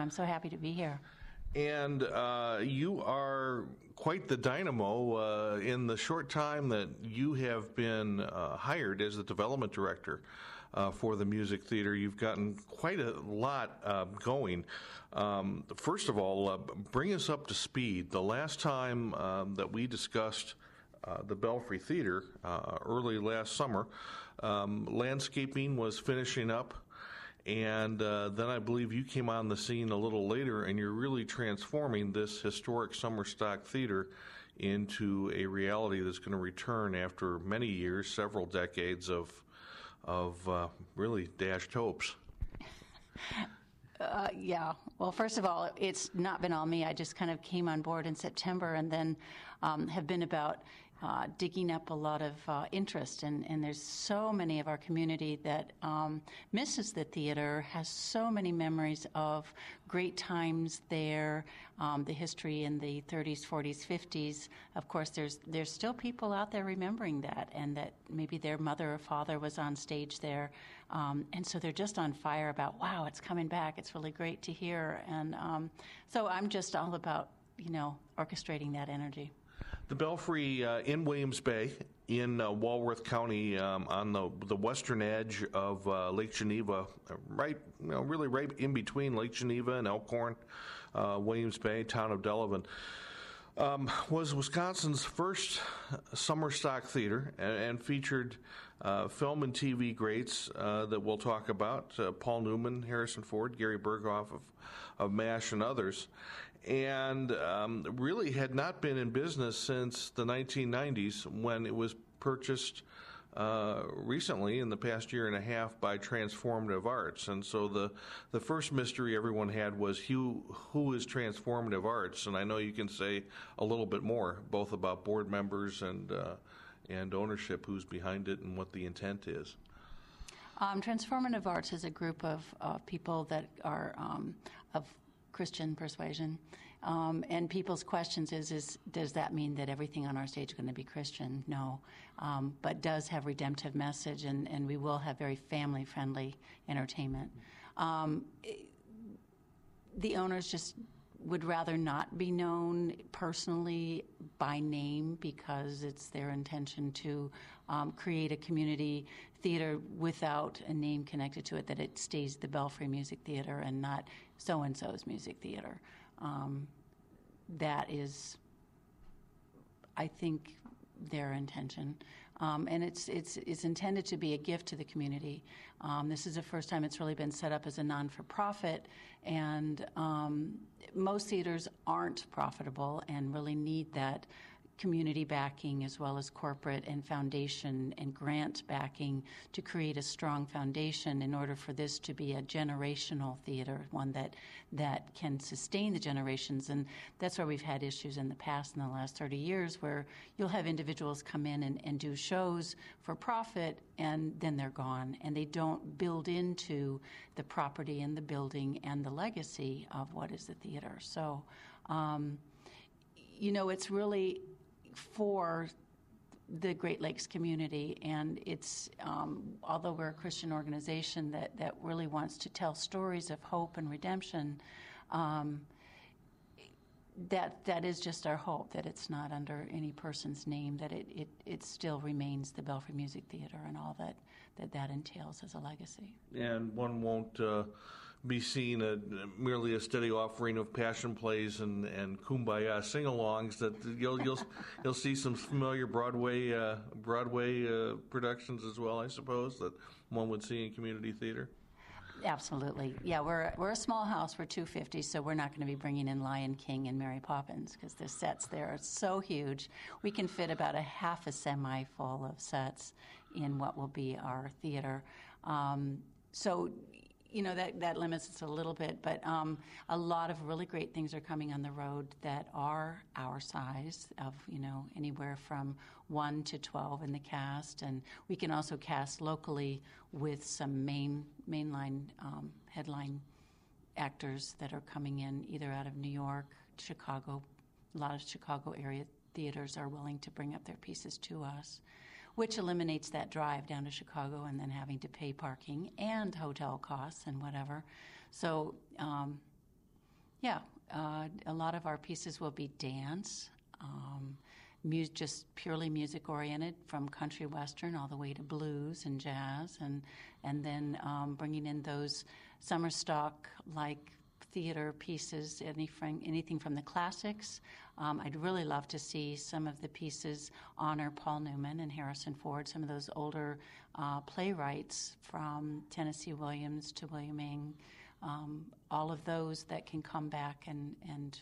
I'm so happy to be here. And you are quite the dynamo in the short time that you have been hired as the development director for the Music Theater. You've gotten quite a lot going. First of all, bring us up to speed. The last time that we discussed the Belfry Theater early last summer, landscaping was finishing up. And then I believe you came on the scene a little later, and you're really transforming this historic summer stock theater into a reality that's going to return after many years, several decades of really dashed hopes. Yeah. Well, first of all, it's not been all me. I just kind of came on board in September and then have been about digging up a lot of interest. And there's so many of our community that misses the theater, has so many memories of great times there, the history in the 30s, 40s, 50s. Of course, there's still people out there remembering that, and that maybe their mother or father was on stage there. And so they're just on fire about, wow, it's coming back. It's really great to hear. And so I'm just all about, orchestrating that energy. The Belfry in Williams Bay in Walworth County on the western edge of Lake Geneva, really right in between Lake Geneva and Elkhorn, Williams Bay, town of Delavan, was Wisconsin's first summer stock theater and featured film and TV greats that we'll talk about, Paul Newman, Harrison Ford, Gary Berghoff of MASH and others, and really had not been in business since the 1990s when it was purchased recently in the past year and a half by Transformative Arts. And so the first mystery everyone had was who is Transformative Arts? And I know you can say a little bit more, both about board members and ownership, who's behind it and what the intent is. Transformative Arts is a group of people that are of Christian persuasion, and people's questions is does that mean that everything on our stage is going to be Christian? No, but does have redemptive message, and we will have very family-friendly entertainment. The owners just would rather not be known personally by name because it's their intention to create a community theater without a name connected to it, that it stays the Belfry Music Theater and not so-and-so's music theater. That is, I think, their intention, and it's intended to be a gift to the community. This is the first time it's really been set up as a non-for-profit, and most theaters aren't profitable and really need that community backing as well as corporate and foundation and grant backing to create a strong foundation in order for this to be a generational theater, one that can sustain the generations. And that's where we've had issues in the past in the last 30 years where you'll have individuals come in and do shows for profit and then they're gone, and they don't build into the property and the building and the legacy of what is the theater. So, it's really for the Great Lakes community, and it's although we're a Christian organization that really wants to tell stories of hope and redemption, that is just our hope, that it's not under any person's name, that it still remains the Belfry Music Theater and all that entails as a legacy. And one won't be seen merely a steady offering of passion plays and kumbaya sing-alongs. That you'll see some familiar Broadway productions as well, I suppose, that one would see in community theater. Absolutely. Yeah, we're a small house. We're 250, so we're not going to be bringing in Lion King and Mary Poppins because the sets there are so huge. We can fit about a half a semi full of sets in what will be our theater. So that limits us a little bit, but a lot of really great things are coming on the road that are our size of, anywhere from 1 to 12 in the cast. And we can also cast locally with some mainline headline actors that are coming in either out of New York, Chicago. A lot of Chicago area theaters are willing to bring up their pieces to us, which eliminates that drive down to Chicago and then having to pay parking and hotel costs and whatever. So Yeah, a lot of our pieces will be dance, just purely music oriented, from country western all the way to blues and jazz, and then bringing in those summer stock like theater pieces, anything from the classics. I'd really love to see some of the pieces honor Paul Newman and Harrison Ford, some of those older playwrights from Tennessee Williams to William Ing, all of those that can come back and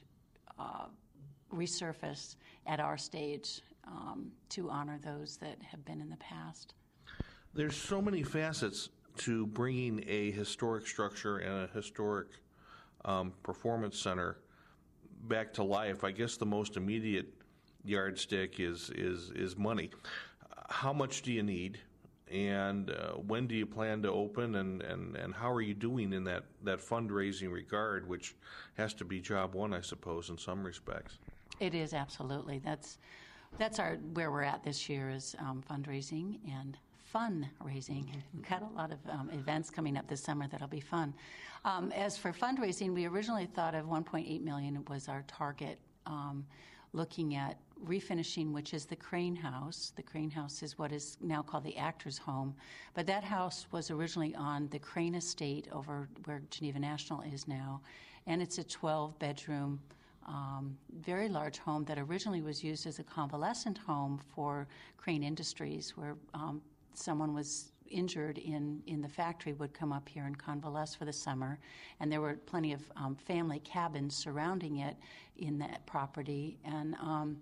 resurface at our stage to honor those that have been in the past. There's so many facets to bringing a historic structure and a historic performance center back to life. I guess the most immediate yardstick is money. How much do you need, and when do you plan to open, and how are you doing in that fundraising regard, which has to be job one, I suppose, in some respects? It is, absolutely. That's where we're at this year, is fundraising and fundraising. We've got a lot of events coming up this summer that'll be fun. As for fundraising, we originally thought of $1.8 million was our target, looking at refinishing, which is the Crane House. The Crane House is what is now called the Actors Home, but that house was originally on the Crane Estate over where Geneva National is now, and it's a 12-bedroom, very large home that originally was used as a convalescent home for Crane Industries, where someone was injured in the factory would come up here and convalesce for the summer, and there were plenty of family cabins surrounding it in that property. And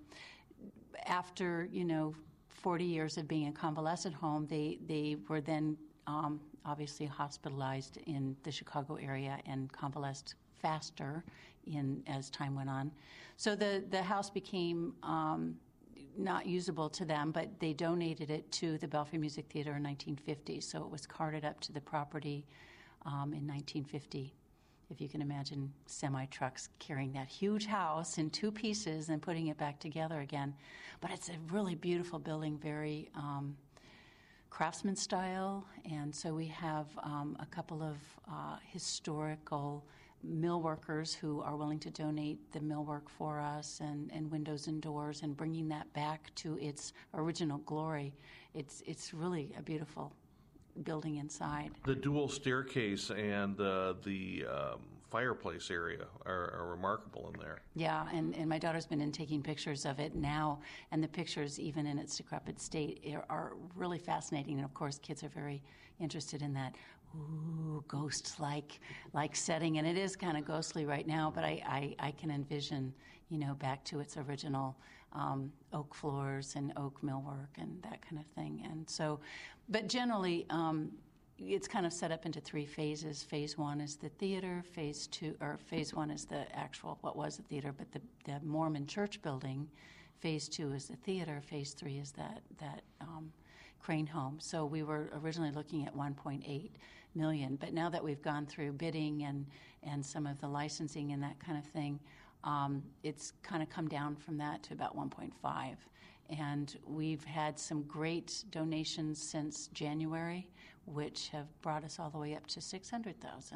after 40 years of being a convalescent home, they were then obviously hospitalized in the Chicago area and convalesced faster as time went on. So the house became not usable to them, but they donated it to the Belfry Music Theater in 1950. So it was carted up to the property in 1950. If you can imagine semi-trucks carrying that huge house in two pieces and putting it back together again. But it's a really beautiful building, very craftsman style. And so we have a couple of historical mill workers who are willing to donate the millwork for us, and windows and doors, and bringing that back to its original glory. It's really a beautiful building inside. The dual staircase and the fireplace area are remarkable in there. Yeah, and my daughter's been in taking pictures of it now, and the pictures, even in its decrepit state, are really fascinating. And of course, kids are very interested in that ghost-like setting, and it is kind of ghostly right now, but I can envision, back to its original oak floors and oak millwork and that kind of thing. And so, but generally, it's kind of set up into three phases. Phase one is the theater. Phase one is the actual, what was the theater, but the Mormon church building. Phase two is the theater. Phase three is that Crane home. So we were originally looking at $1.8 million, but now that we've gone through bidding and some of the licensing and that kind of thing, it's kind of come down from that to about 1.5. And we've had some great donations since January, which have brought us all the way up to $600,000.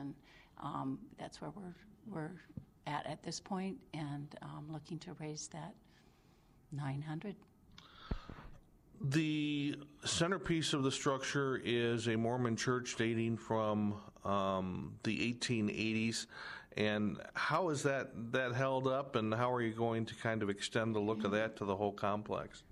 That's where we're at this point, and looking to raise that $900,000. The centerpiece of the structure is a Mormon church dating from the 1880s. And how is that held up, and how are you going to kind of extend the look of that to the whole complex?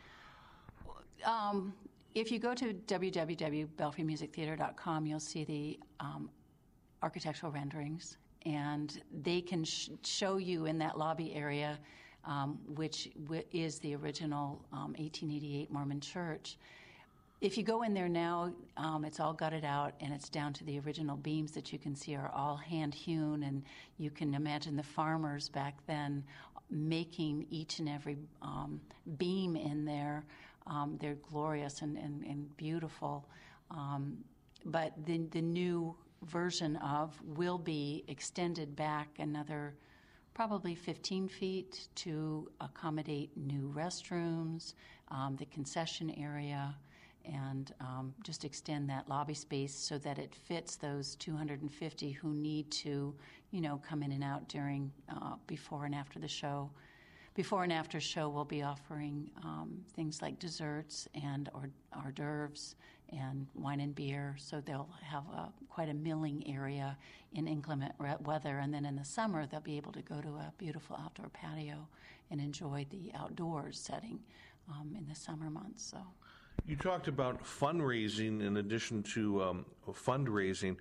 If you go to www.belfrymusictheater.com, you'll see the architectural renderings, and they can show you in that lobby area, which is the original 1888 Mormon church. If you go in there now, it's all gutted out, and it's down to the original beams that you can see are all hand-hewn, and you can imagine the farmers back then making each and every beam in there. They're glorious and beautiful. But the new version will be extended back another probably 15 feet to accommodate new restrooms, the concession area, and just extend that lobby space so that it fits those 250 who need to, come in and out during before and after the show. Before and after show, we'll be offering things like desserts and hors d'oeuvres and wine and beer. So they'll have quite a milling area in inclement weather. And then in the summer, they'll be able to go to a beautiful outdoor patio and enjoy the outdoors setting in the summer months. So. You talked about fundraising in addition to fundraising.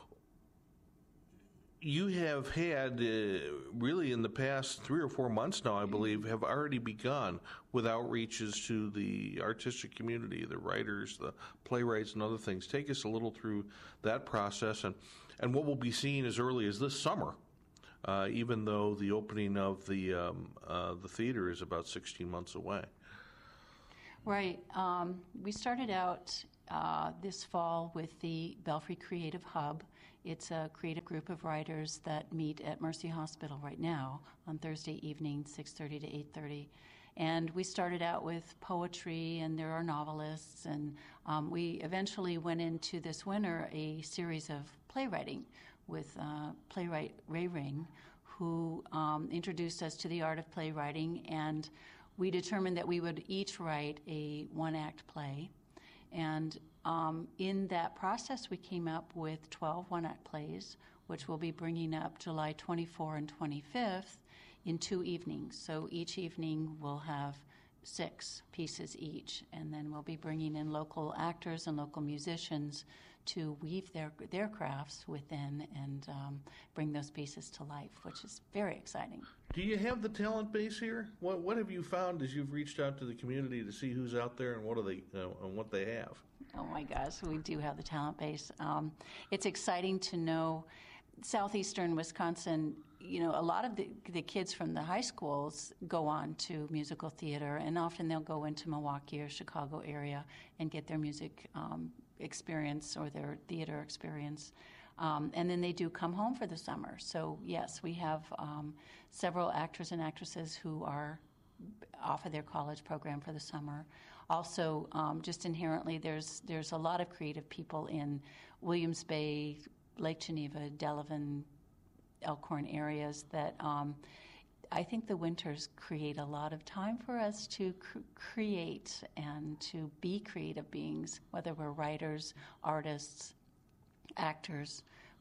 You have had, really in the past 3 or 4 months now, I believe, have already begun with outreaches to the artistic community, the writers, the playwrights, and other things. Take us a little through that process and what we'll be seeing as early as this summer, even though the opening of the theater is about 16 months away. Right. We started out this fall with the Belfry Creative Hub. It's a creative group of writers that meet at Mercy Hospital right now on Thursday evening, 6:30 to 8:30. And we started out with poetry, and there are novelists, and we eventually went into this winter a series of playwriting with playwright Ray Ring, who introduced us to the art of playwriting, and we determined that we would each write a one-act play. And in that process, we came up with 12 one-act plays, which we'll be bringing up July 24 and 25th in 2 evenings. So each evening we'll have 6 pieces each, and then we'll be bringing in local actors and local musicians to weave their crafts within and bring those pieces to life, which is very exciting. Do you have the talent base here? What have you found as you've reached out to the community to see who's out there and what they have? Oh my gosh, we do have the talent base. It's exciting to know southeastern Wisconsin. A lot of the kids from the high schools go on to musical theater, and often they'll go into Milwaukee or Chicago area and get their music experience or their theater experience. And then they do come home for the summer. So yes, we have several actors and actresses who are off of their college program for the summer. Also, just inherently, there's a lot of creative people in Williams Bay, Lake Geneva, Delavan, Elkhorn areas that I think the winters create a lot of time for us to create and to be creative beings, whether we're writers, artists, actors,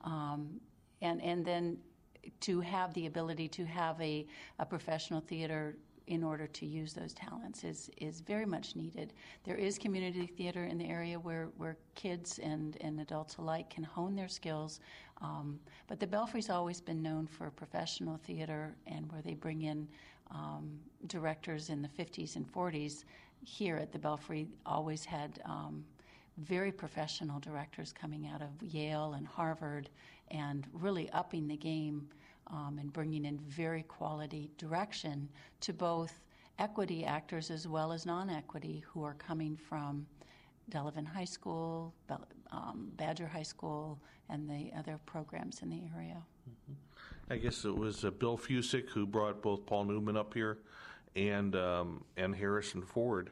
and then to have the ability to have a professional theater in order to use those talents is very much needed. There is community theater in the area where kids and adults alike can hone their skills, but the Belfry's always been known for professional theater, and where they bring in directors in the 50s and 40s. Here at the Belfry always had very professional directors coming out of Yale and Harvard and really upping the game and bringing in very quality direction to both equity actors as well as non-equity who are coming from Delavan High School, Badger High School, and the other programs in the area. Mm-hmm. I guess it was Bill Fusick who brought both Paul Newman up here and Harrison Ford.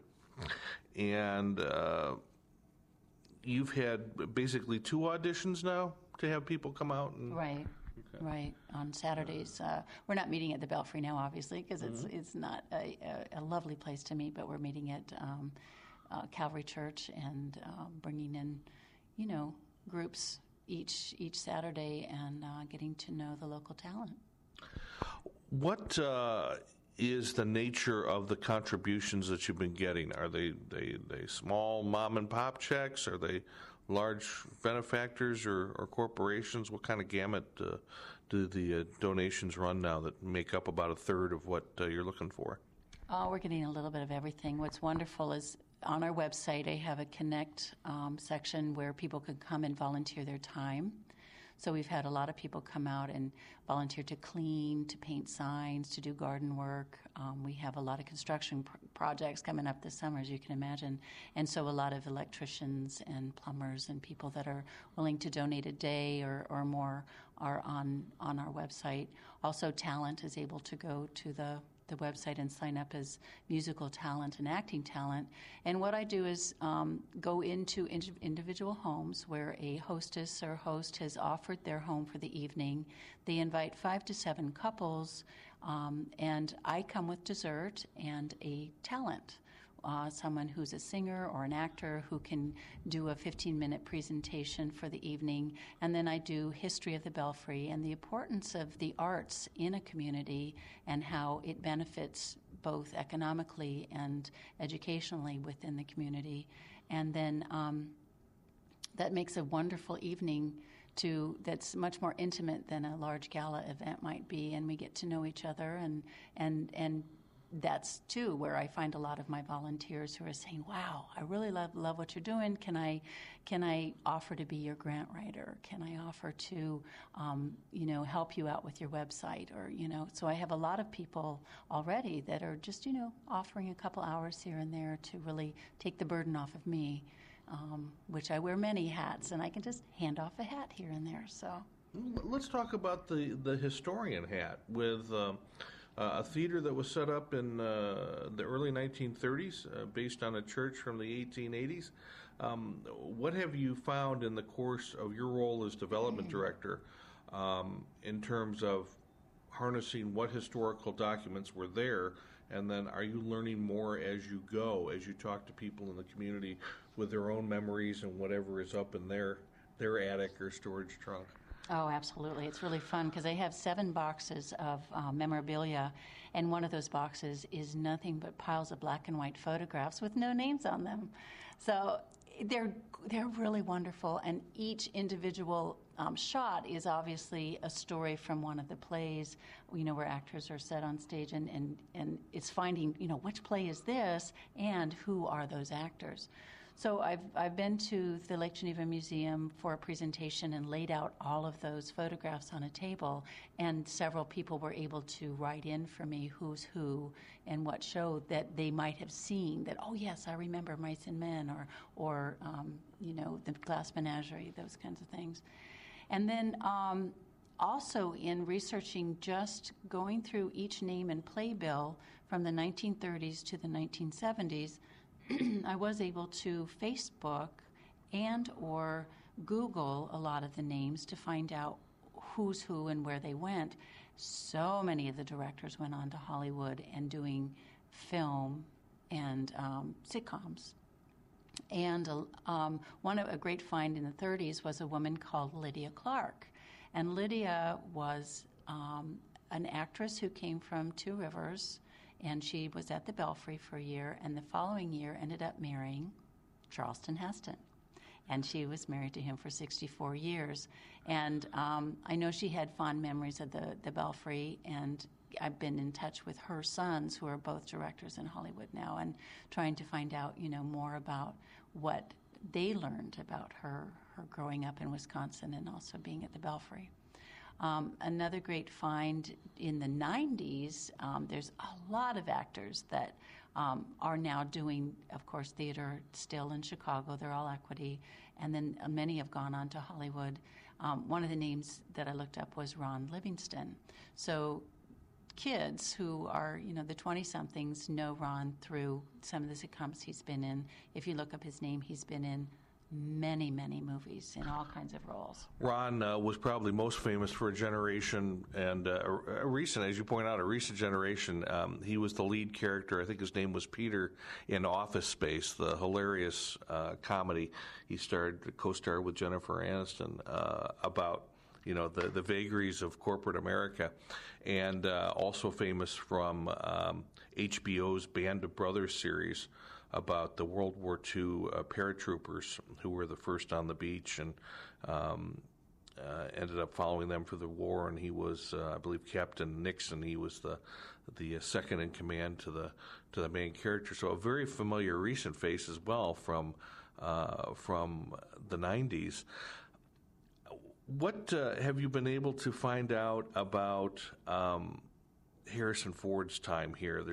And you've had basically 2 auditions now to have people come out? Right. Okay. Right, on Saturdays. We're not meeting at the Belfry now, obviously, because it's not a lovely place to meet, but we're meeting at Calvary Church and bringing in, groups each Saturday and getting to know the local talent. What is the nature of the contributions that you've been getting? Are they small mom and pop checks? Are they large benefactors or corporations? What kind of gamut do the donations run now that make up about 1/3 of what you're looking for? We're getting a little bit of everything. What's wonderful is on our website I have a Connect section where people can come and volunteer their time. So we've had a lot of people come out and volunteer to clean, to paint signs, to do garden work. We have a lot of construction projects coming up this summer, as you can imagine. And so a lot of electricians and plumbers and people that are willing to donate a day or more are on our website. Also, talent is able to go to the the website and sign up as musical talent and acting talent. And what I do is go into individual homes where a hostess or host has offered their home for the evening. They invite 5 to 7 couples, and I come with dessert and a talent. Someone who's a singer or an actor who can do a 15-minute presentation for the evening. And then I do history of the Belfry and the importance of the arts in a community and how it benefits both economically and educationally within the community. And then that makes a wonderful evening that's much more intimate than a large gala event might be, and we get to know each other, and that's too where I find a lot of my volunteers who are saying, "Wow, I really love what you're doing. Can I offer to be your grant writer? Can I offer to help you out with your website?" Or so I have a lot of people already that are just offering a couple hours here and there to really take the burden off of me, which I wear many hats, and I can just hand off a hat here and there. So let's talk about the historian hat with. A theater that was set up in the early 1930s based on a church from the 1880s. What have you found in the course of your role as development director in terms of harnessing what historical documents were there, and then are you learning more as you go, as you talk to people in the community with their own memories and whatever is up in their attic or storage trunk? Oh, absolutely. It's really fun because I have 7 boxes of memorabilia, and one of those boxes is nothing but piles of black and white photographs with no names on them. So they're really wonderful, and each individual shot is obviously a story from one of the plays, where actors are set on stage, and it's finding, which play is this and who are those actors. So I've been to the Lake Geneva Museum for a presentation and laid out all of those photographs on a table, and several people were able to write in for me who's who and what show that they might have seen that, oh yes, I remember Mice and Men or the Glass Menagerie, those kinds of things. And then also in researching, just going through each name and playbill from the 1930s to the 1970s, I was able to Facebook and or Google a lot of the names to find out who's who and where they went. So many of the directors went on to Hollywood and doing film and sitcoms. And a great find in the 30s was a woman called Lydia Clark. And Lydia was an actress who came from Two Rivers, and she was at the Belfry for a year, and the following year ended up marrying Charleston Heston. And she was married to him for 64 years. And I know she had fond memories of the Belfry, and I've been in touch with her sons, who are both directors in Hollywood now, and trying to find out, more about what they learned about her growing up in Wisconsin and also being at the Belfry. Another great find in the 90s, there's a lot of actors that are now doing, of course, theater still in Chicago. They're all equity. And then many have gone on to Hollywood. One of the names that I looked up was Ron Livingston. So kids who are, the 20-somethings know Ron through some of the sitcoms he's been in. If you look up his name, he's been in many, many movies in all kinds of roles. Ron was probably most famous for a generation, and a recent, as you point out, a recent generation. He was the lead character. I think his name was Peter in Office Space, the hilarious comedy. He co-starred with Jennifer Aniston about the vagaries of corporate America, and also famous from HBO's Band of Brothers series about the World War II paratroopers who were the first on the beach, and ended up following them for the war. And he was, I believe, Captain Nixon. He was the second in command to the main character. So a very familiar recent face as well from the 90s. What have you been able to find out about Harrison Ford's time here.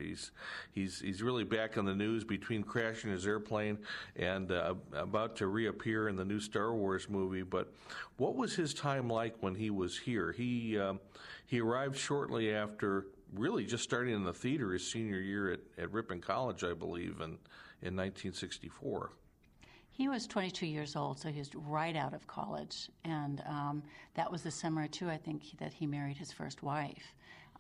He's really back on the news between crashing his airplane and about to reappear in the new Star Wars movie. But what was his time like when he was here? He arrived shortly after really just starting in the theater his senior year at Ripon College, I believe, in 1964. He was 22 years old, so he was right out of college. And that was the summer, too, I think, that he married his first wife.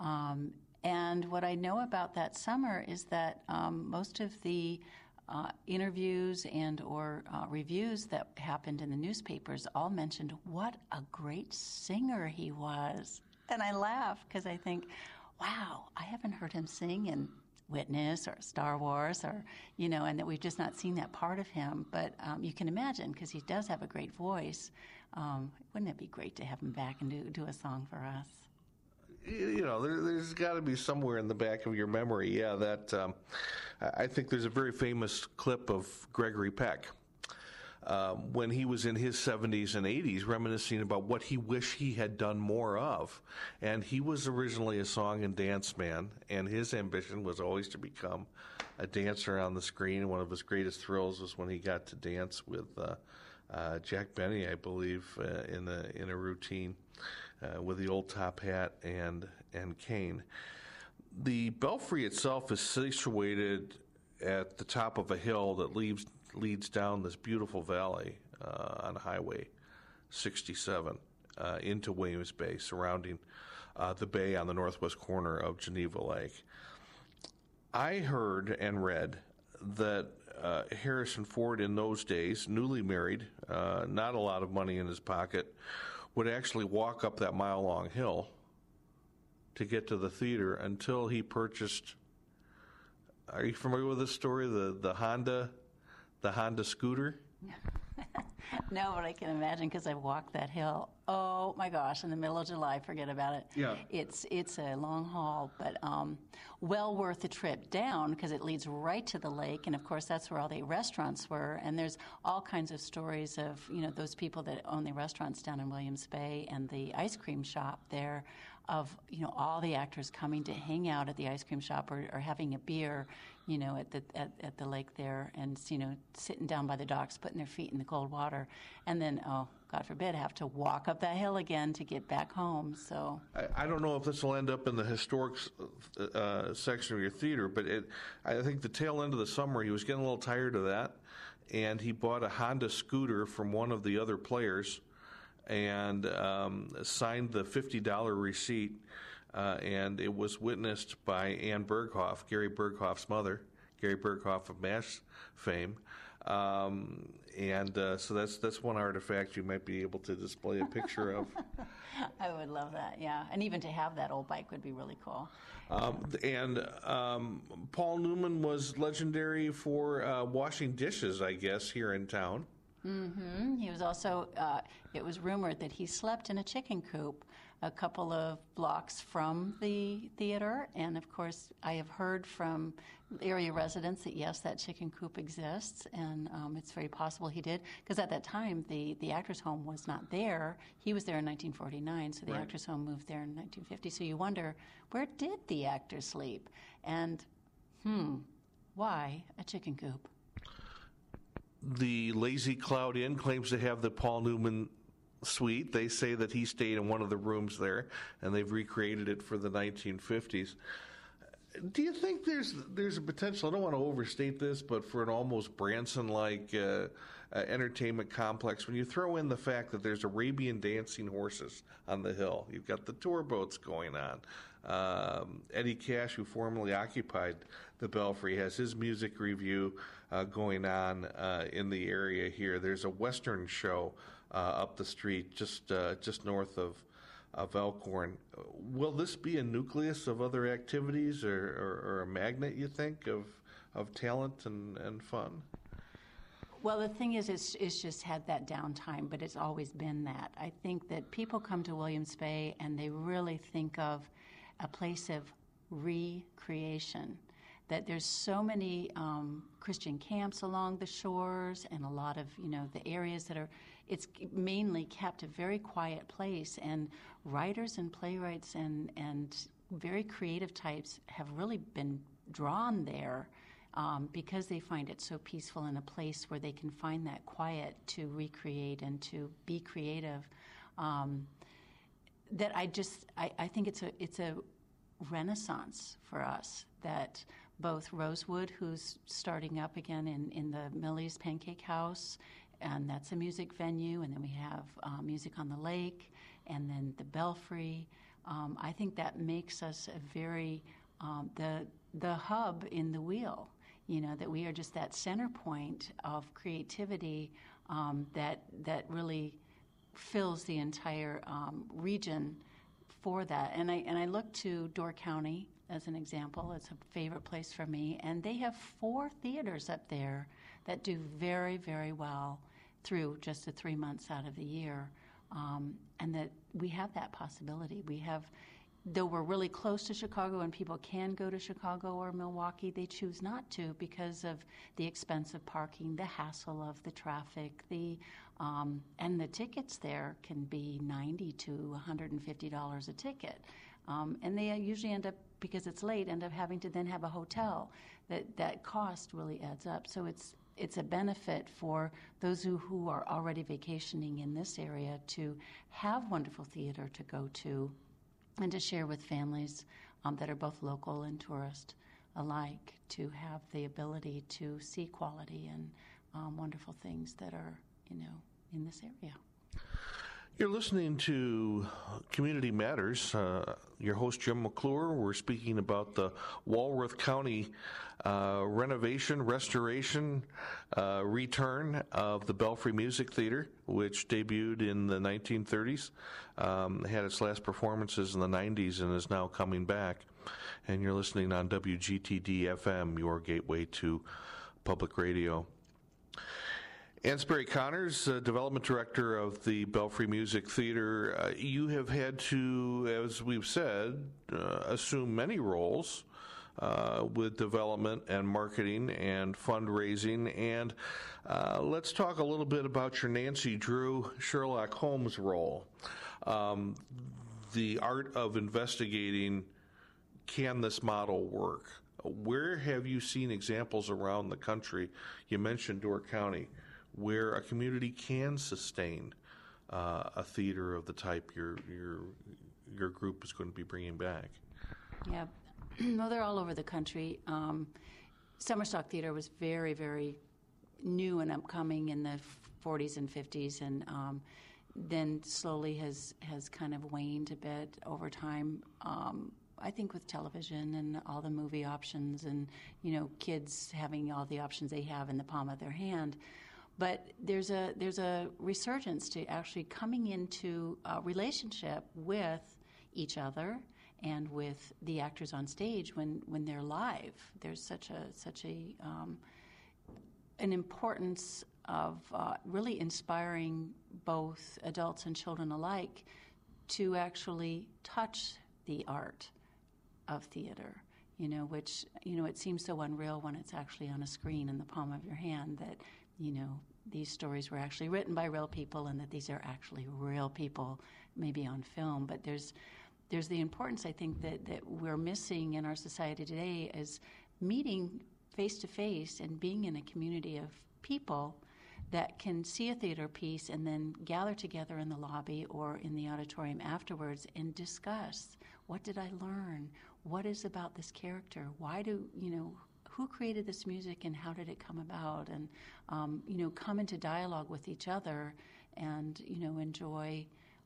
And what I know about that summer is that most of the interviews and or reviews that happened in the newspapers all mentioned what a great singer he was. And I laugh because I think, wow, I haven't heard him sing in Witness or Star Wars or, and that we've just not seen that part of him. But you can imagine, because he does have a great voice, wouldn't it be great to have him back and do a song for us? There's got to be somewhere in the back of your memory, that I think there's a very famous clip of Gregory Peck when he was in his 70s and 80s reminiscing about what he wished he had done more of. And he was originally a song and dance man, and his ambition was always to become a dancer on the screen. One of his greatest thrills was when he got to dance with Jack Benny, I believe, in a routine with the old top hat and cane. The Belfry itself is situated at the top of a hill that leads down this beautiful valley on Highway 67 into Williams Bay, surrounding the bay on the northwest corner of Geneva Lake. I heard and read that Harrison Ford in those days, newly married, not a lot of money in his pocket, would actually walk up that mile-long hill to get to the theater until he purchased, are you familiar with this story, the Honda scooter? No, but I can imagine because I've walked that hill. Oh my gosh! In the middle of July, forget about it. Yeah, it's a long haul, but well worth the trip down because it leads right to the lake, and of course that's where all the restaurants were. And there's all kinds of stories of those people that own the restaurants down in Williams Bay and the ice cream shop there, of all the actors coming to hang out at the ice cream shop or having a beer, at the lake there, and sitting down by the docks, putting their feet in the cold water, and then God forbid have to walk up that hill again to get back home. So I don't know if this will end up in the historic section of your theater, but I think the tail end of the summer he was getting a little tired of that, and he bought a Honda scooter from one of the other players and signed the $50 receipt, and it was witnessed by Anne Berghoff, Gary Berghoff's mother, Gary Berghoff of MASH fame. So that's one artifact you might be able to display a picture of. I would love that, yeah. And even to have that old bike would be really cool. Paul Newman was legendary for washing dishes, I guess, here in town. Mm-hmm. He was also, it was rumored that he slept in a chicken coop a couple of blocks from the theater. And of course, I have heard from area residents that yes, that chicken coop exists, and it's very possible he did. Because at that time, the actors' home was not there. He was there in 1949, so the Right. actors' home moved there in 1950. So you wonder, where did the actors sleep? And, why a chicken coop? The Lazy Cloud Inn claims to have the Paul Newman suite. They say that he stayed in one of the rooms there, and they've recreated it for the 1950s. Do you think there's a potential, I don't want to overstate this, but for an almost Branson-like entertainment complex, when you throw in the fact that there's Arabian dancing horses on the hill, you've got the tour boats going on. Eddie Cash, who formerly occupied the Belfry, has his music review going on in the area here. There's a Western show up the street, just north of Elkhorn. Will this be a nucleus of other activities or a magnet, you think, of talent and fun? Well, the thing is, it's just had that downtime, but it's always been that. I think that people come to Williams Bay and they really think of a place of recreation, that there's so many Christian camps along the shores and a lot of, the areas that are it's mainly kept a very quiet place, and writers and playwrights and very creative types have really been drawn there because they find it so peaceful in a place where they can find that quiet to recreate and to be creative. That I think it's a renaissance for us, that both Rosewood, who's starting up again in the Millie's Pancake House, and that's a music venue, and then we have Music on the Lake, and then the Belfry. I think that makes us a very, the hub in the wheel, that we are just that center point of creativity that really fills the entire region for that. And I look to Door County as an example. It's a favorite place for me. And they have 4 theaters up there that do very, very well through just the 3 months out of the year. And that we have that possibility. We have, though we're really close to Chicago and people can go to Chicago or Milwaukee, they choose not to because of the expense of parking, the hassle of the traffic, and the tickets there can be $90 to $150 a ticket. And they usually end up, because it's late, end up having to then have a hotel. That cost really adds up. So it's a benefit for those who are already vacationing in this area to have wonderful theater to go to and to share with families that are both local and tourist alike, to have the ability to see quality and wonderful things that are, in this area. You're listening to Community Matters. Your host, Jim McClure. We're speaking about the Walworth County renovation, restoration, return of the Belfry Music Theater, which debuted in the 1930s, had its last performances in the 90s, and is now coming back. And you're listening on WGTD FM, your gateway to public radio. Ann Sperry Connors, Development Director of the Belfry Music Theater, you have had to, as we've said, assume many roles with development and marketing and fundraising. And let's talk a little bit about your Nancy Drew Sherlock Holmes role. The art of investigating, can this model work? Where have you seen examples around the country? You mentioned Door County, where a community can sustain a theater of the type your group is going to be bringing back. Yeah, well, they're all over the country. Summer Stock Theater was very, very new and upcoming in the 40s and 50s, and then slowly has kind of waned a bit over time. I think with television and all the movie options, and kids having all the options they have in the palm of their hand. But there's a resurgence to actually coming into a relationship with each other and with the actors on stage when they're live. There's such an importance of really inspiring both adults and children alike to actually touch the art of theater. Which it seems so unreal when it's actually on a screen in the palm of your hand that these stories were actually written by real people and that these are actually real people, maybe on film. But there's the importance, I think, that we're missing in our society today is meeting face to face and being in a community of people that can see a theater piece and then gather together in the lobby or in the auditorium afterwards and discuss, what did I learn? What is about this character? Who created this music and how did it come about? And, come into dialogue with each other and, enjoy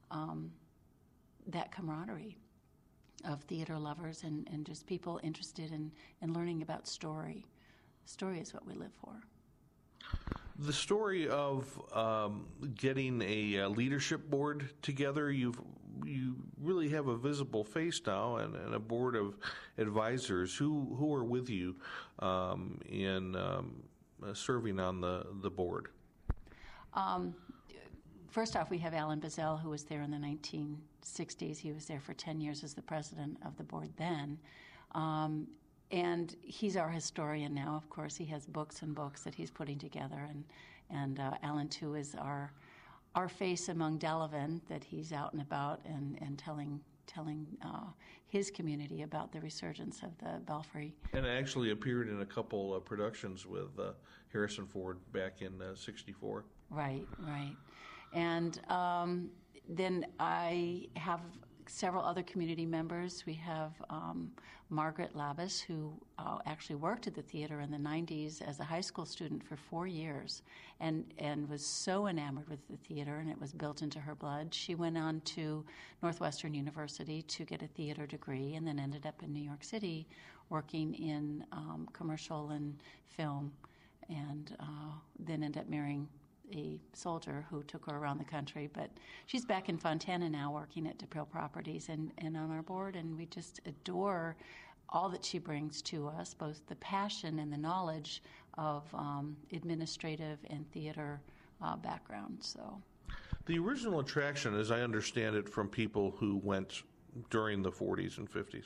that camaraderie of theater lovers and just people interested in learning about story. Story is what we live for. The story of getting a leadership board together, you really have a visible face now and a board of advisors who are with you in serving on the board. First off, we have Alan Bazell, who was there in the 1960s. He was there for 10 years as the president of the board then. And he's our historian now, of course. He has books and books that he's putting together. And Alan, too, is our our face among Delavan, that he's out and about and telling his community about the resurgence of the Belfry. And actually appeared in a couple of productions with Harrison Ford back in '64. Right. And then I have several other community members. We have Margaret Labus, who actually worked at the theater in the 90s as a high school student for 4 years and was so enamored with the theater, and it was built into her blood. She went on to Northwestern University to get a theater degree and then ended up in New York City working in commercial and film, and then ended up marrying a soldier who took her around the country. But she's back in Fontana now working at DePrill Properties and on our board, and we just adore all that she brings to us, both the passion and the knowledge of administrative and theater background. So, the original attraction, as I understand it from people who went during the 40s and 50s,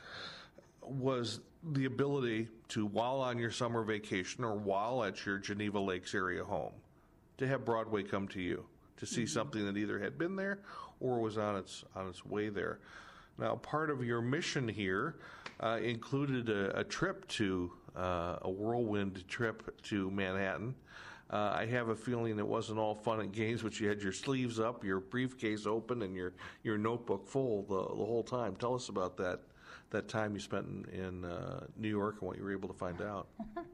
was the ability to, while on your summer vacation or while at your Geneva Lakes area home, to have Broadway come to you to see something that either had been there or was on its way there. Now, part of your mission here included a trip to a whirlwind trip to Manhattan. I have a feeling it wasn't all fun and games, but you had your sleeves up, your briefcase open, and your notebook full the whole time. Tell us about that time you spent in New York and what you were able to find out.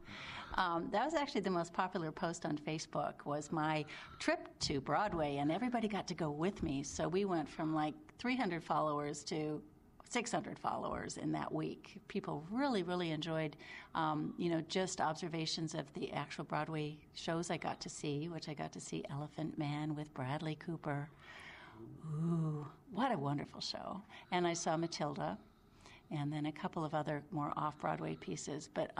That was actually the most popular post on Facebook, was my trip to Broadway, and everybody got to go with me. So we went from like 300 followers to 600 followers in that week. People really, really enjoyed, just observations of the actual Broadway shows I got to see, which I got to see Elephant Man with Bradley Cooper. Ooh, what a wonderful show. And I saw Matilda, and then a couple of other more off-Broadway pieces. But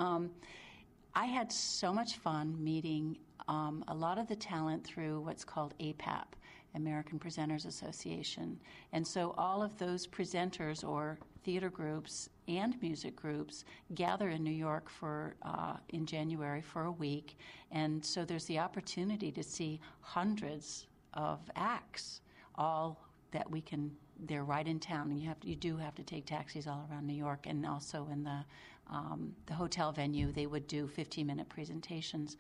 I had so much fun meeting a lot of the talent through what's called APAP, American Presenters Association. And so all of those presenters or theater groups and music groups gather in New York in January for a week. And so there's the opportunity to see hundreds of acts, all that they're right in town. And you do have to take taxis all around New York, and also in the hotel venue, they would do 15-minute presentations.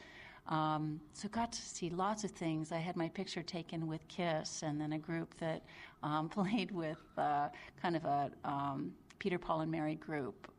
So got to see lots of things. I had my picture taken with KISS, and then a group that played with kind of a Peter, Paul, and Mary group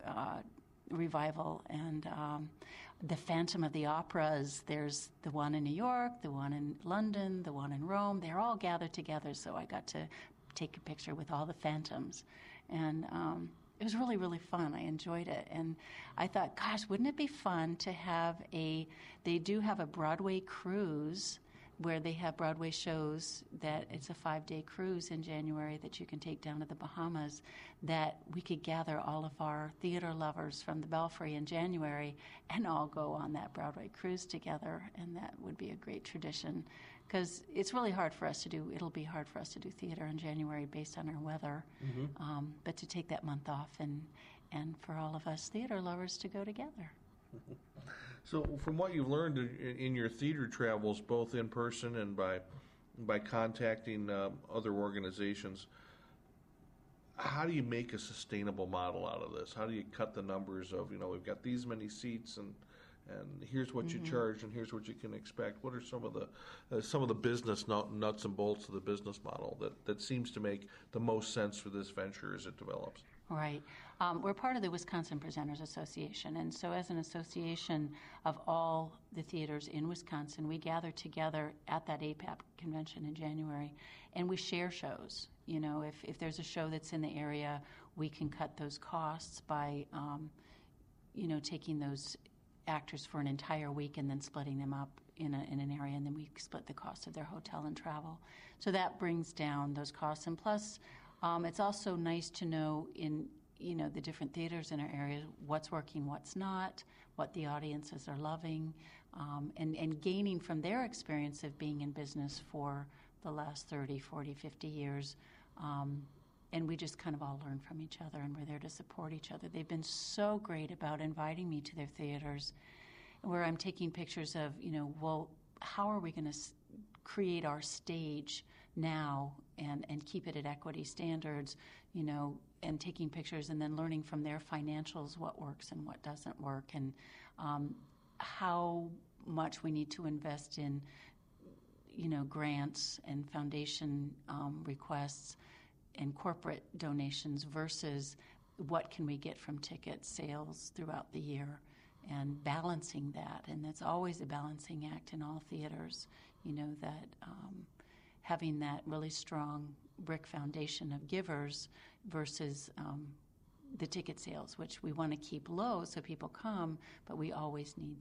revival, and the Phantom of the Operas. There's the one in New York, the one in London, the one in Rome. They're all gathered together, so I got to take a picture with all the phantoms. And it was really, really fun. I enjoyed it. And I thought, gosh, wouldn't it be fun to have they do have a Broadway cruise where they have Broadway shows that it's a 5-day cruise in January that you can take down to the Bahamas, that we could gather all of our theater lovers from the Belfry in January and all go on that Broadway cruise together. And that would be a great tradition, because it's really hard for us to do. It'll be hard for us to do theater in January based on our weather. Mm-hmm. But to take that month off and for all of us theater lovers to go together. So from what you've learned in your theater travels, both in person and by contacting other organizations, how do you make a sustainable model out of this? How do you cut the numbers of, we've got these many seats and here's what you charge and here's what you can expect? What are some of the business nuts and bolts of the business model that seems to make the most sense for this venture as it develops? Right. We're part of the Wisconsin Presenters Association, and so as an association of all the theaters in Wisconsin, we gather together at that APAP convention in January, and we share shows. If there's a show that's in the area, we can cut those costs by, taking those actors for an entire week and then splitting them up in an area, and then we split the cost of their hotel and travel. So that brings down those costs, and plus, it's also nice to know in the different theaters in our area what's working, what's not, what the audiences are loving, and gaining from their experience of being in business for the last 30, 40, 50 years. And we just kind of all learn from each other, and we're there to support each other. They've been so great about inviting me to their theaters, where I'm taking pictures of, how are we going to create our stage now and keep it at equity standards, and taking pictures and then learning from their financials what works and what doesn't work, and how much we need to invest in, grants and foundation requests and corporate donations versus what can we get from ticket sales throughout the year, and balancing that. And it's always a balancing act in all theaters, that having that really strong brick foundation of givers versus the ticket sales, which we want to keep low so people come, but we always need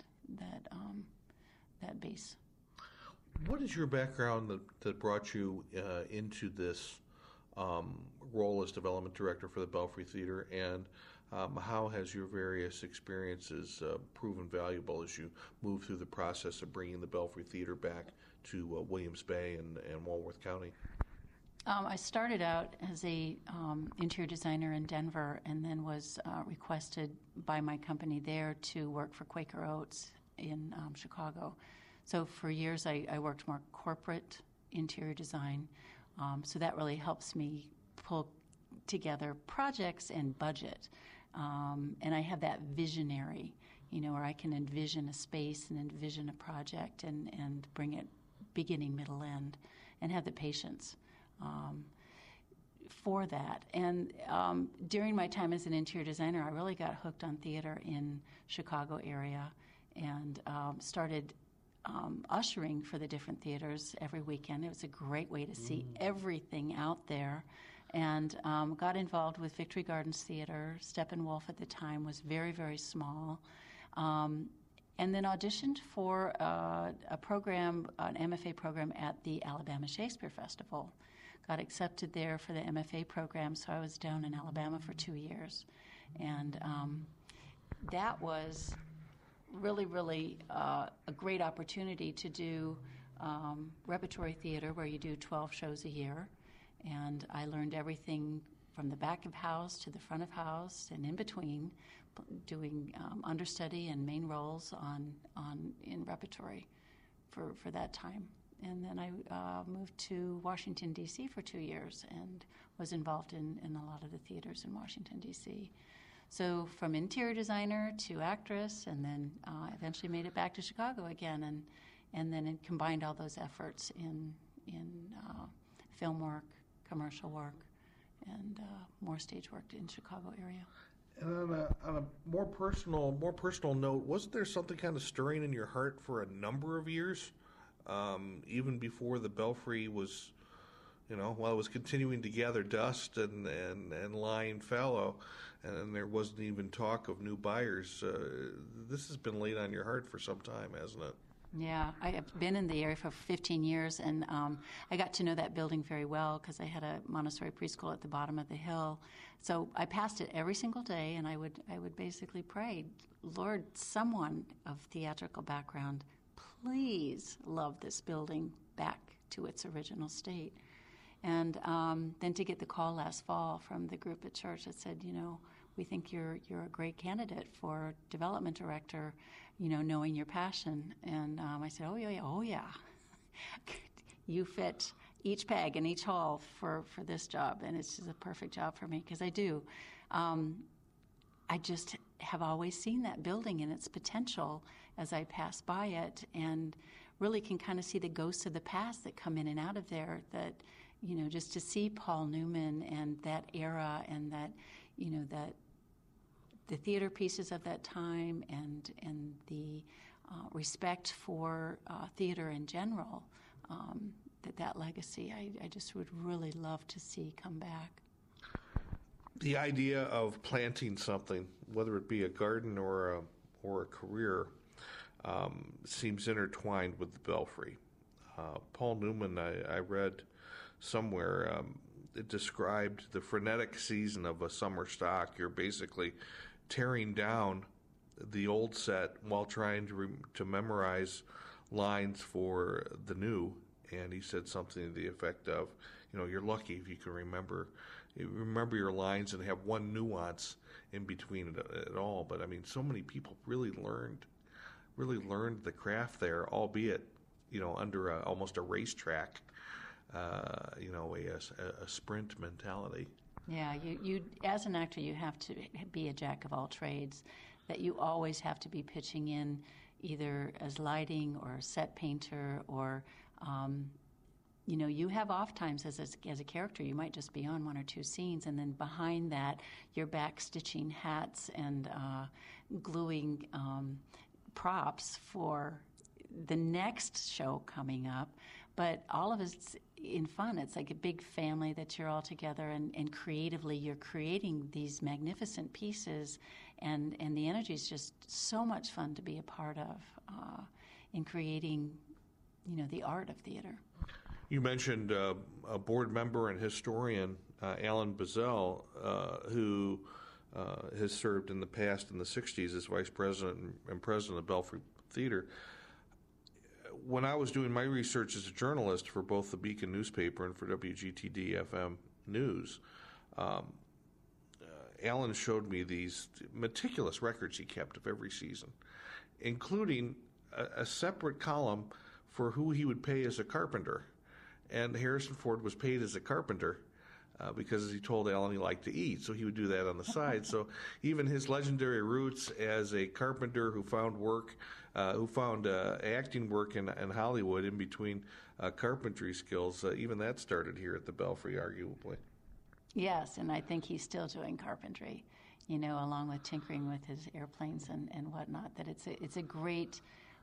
that base. What is your background that brought you into this role as development director for the Belfry Theater, and how has your various experiences proven valuable as you move through the process of bringing the Belfry Theater back to Williams Bay and Walworth County? I started out as a interior designer in Denver, and then was requested by my company there to work for Quaker Oats in Chicago. So for years I worked more corporate interior design, so that really helps me pull together projects and budget. And I have that visionary, where I can envision a space and envision a project and bring it beginning, middle, end, and have the patience for that. And during my time as an interior designer, I really got hooked on theater in Chicago area, and started ushering for the different theaters every weekend. It was a great way to see everything out there. And got involved with Victory Gardens Theater. Steppenwolf at the time was very, very small. And then auditioned for a program, an MFA program at the Alabama Shakespeare Festival. Got accepted there for the MFA program, so I was down in Alabama for 2 years. And that was really, really a great opportunity to do repertory theater, where you do 12 shows a year. And I learned everything from the back of house to the front of house and in between, doing understudy and main roles in repertory for that time. And then I moved to Washington, D.C. for 2 years and was involved in a lot of the theaters in Washington, D.C. So from interior designer to actress, and then eventually made it back to Chicago again, and then it combined all those efforts in film work, commercial work, and more stage work in Chicago area. And on a more personal note, wasn't there something kind of stirring in your heart for a number of years, even before the Belfry was, while it was continuing to gather dust and lying fallow, and there wasn't even talk of new buyers? This has been laid on your heart for some time, hasn't it? Yeah, I have been in the area for 15 years, and I got to know that building very well because I had a Montessori preschool at the bottom of the hill. So I passed it every single day, and I would basically pray, Lord, someone of theatrical background, please love this building back to its original state. And then to get the call last fall from the group at church that said, we think you're a great candidate for development director, knowing your passion. And I said, oh yeah. You fit each peg in each hole for this job, and it's just a perfect job for me because I do. I just have always seen that building and its potential as I pass by it, and really can kind of see the ghosts of the past that come in and out of there. That, just to see Paul Newman and that era, and that, that the theater pieces of that time, and the respect for theater in general, that legacy, I just would really love to see come back. The idea of planting something, whether it be a garden or a career, seems intertwined with the Belfry. Paul Newman, I read somewhere, it described the frenetic season of a summer stock. You're basically tearing down the old set while trying to memorize lines for the new. And he said something to the effect of, you're lucky if you can remember your lines and have one nuance in between it at all. But I mean, so many people really learned the craft there, albeit under almost a racetrack, a sprint mentality. Yeah, you as an actor, you have to be a jack of all trades, that you always have to be pitching in either as lighting or a set painter or, you have off times as a character. You might just be on one or two scenes, and then behind that, you're back stitching hats and gluing props for the next show coming up. But all of it's in fun. It's like a big family that you're all together, and creatively you're creating these magnificent pieces, and the energy is just so much fun to be a part of in creating, the art of theater. You mentioned a board member and historian, Alan Bazell, who has served in the past in the 60s as vice president and president of Belfry Theater. When I was doing my research as a journalist for both the Beacon newspaper and for WGTD-FM News, Alan showed me these meticulous records he kept of every season, including a separate column for who he would pay as a carpenter. And Harrison Ford was paid as a carpenter because, as he told Alan, he liked to eat, so he would do that on the side. So even his legendary roots as a carpenter who found work, acting work in Hollywood in between carpentry skills, even that started here at the Belfry, arguably. Yes, and I think he's still doing carpentry, along with tinkering with his airplanes and whatnot. That it's a great,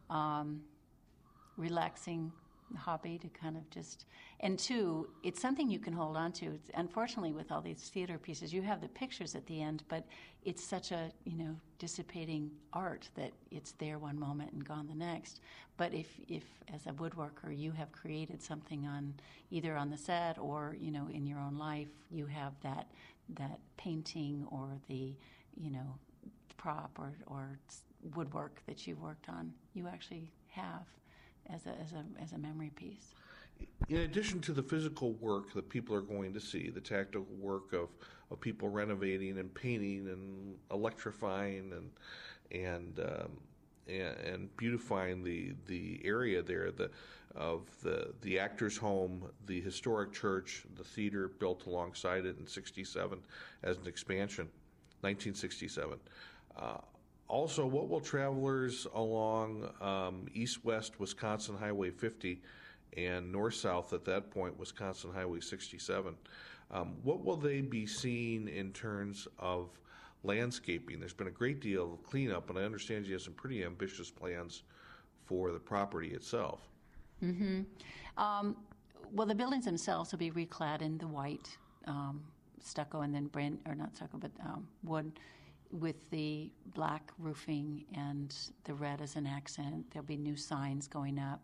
relaxing hobby to kind of just, and two, it's something you can hold on to. Unfortunately, with all these theater pieces, you have the pictures at the end, but it's such a, dissipating art that it's there one moment and gone the next. But if as a woodworker, you have created something either on the set or, in your own life, you have that painting or the, prop or woodwork that you've worked on, you actually have as a memory piece. In addition to the physical work that people are going to see, the tactical work of people renovating and painting and electrifying and beautifying the area there, of the actor's home, the historic church, the theater built alongside it in 1967 as an expansion, 1967. Also, what will travelers along east-west Wisconsin Highway 50 and north-south at that point Wisconsin Highway 67, what will they be seeing in terms of landscaping? There's been a great deal of cleanup, and I understand you have some pretty ambitious plans for the property itself. Mm-hmm. Well, the buildings themselves will be reclad in the white stucco and then not stucco, but wood, with the black roofing and the red as an accent. There'll be new signs going up.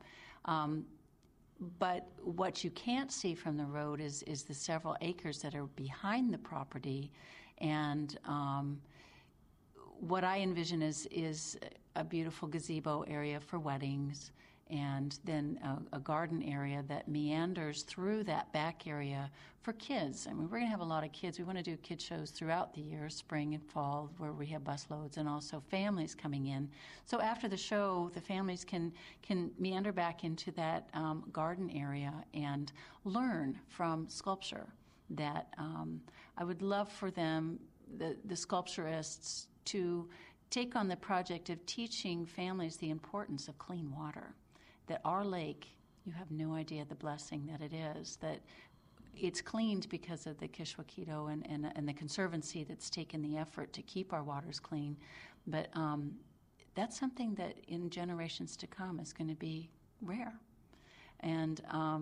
But what you can't see from the road is the several acres that are behind the property. And what I envision is a beautiful gazebo area for weddings, and then a garden area that meanders through that back area for kids. I mean, we're going to have a lot of kids. We want to do kid shows throughout the year, spring and fall, where we have busloads, and also families coming in. So after the show, the families can meander back into that garden area and learn from sculpture. That I would love for them, the sculpturists, to take on the project of teaching families the importance of clean water. That our lake, you have no idea the blessing that it is, that it's cleaned because of the Kishwaukee and the Conservancy that's taken the effort to keep our waters clean. But that's something that in generations to come is going to be rare. And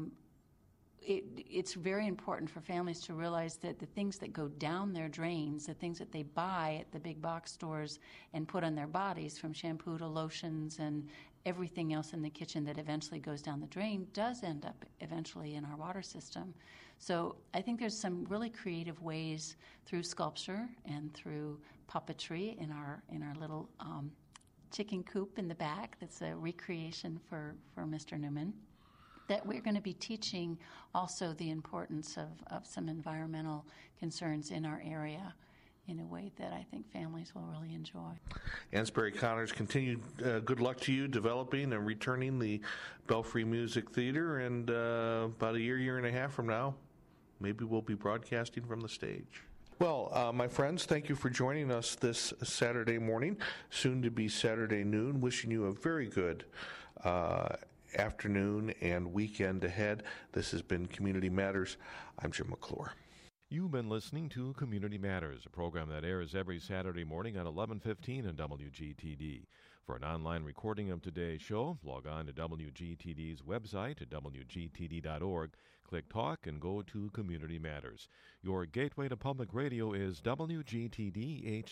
it's very important for families to realize that the things that go down their drains, the things that they buy at the big box stores and put on their bodies, from shampoo to lotions and everything else in the kitchen that eventually goes down the drain, does end up eventually in our water system. So I think there's some really creative ways through sculpture and through puppetry in our little chicken coop in the back that's a recreation for Mr. Newman, that we're going to be teaching also the importance of some environmental concerns in our area. in a way that I think families will really enjoy. Ansbury Connors, continued good luck to you developing and returning the Belfry Music Theater, and about a year and a half from now, maybe we'll be broadcasting from the stage. Well, my friends, thank you for joining us this Saturday morning, soon to be Saturday noon. Wishing you a very good afternoon and weekend ahead. This has been Community Matters. I'm Jim McClure. You've been listening to Community Matters, a program that airs every Saturday morning at 11:15 on WGTD. For an online recording of today's show, log on to WGTD's website at WGTD.org, click Talk, and go to Community Matters. Your gateway to public radio is WGTD